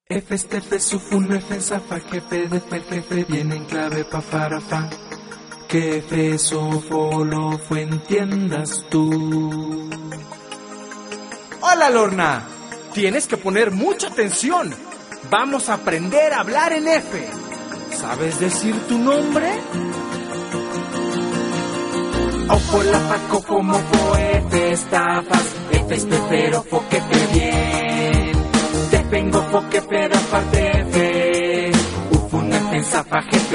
F este F sufun F zafa jefe de fer jefe viene en clave pa farafa. Que F sofo lo fue entiendas tú. Hola Lorna, tienes que poner mucha atención. Vamos a aprender a hablar en F. ¿Sabes decir tu nombre? Ofo la faco como fo F estafas. F es pero fo que fe bien. Te vengo fo que pero aparte F. Ufun F zafa jefe.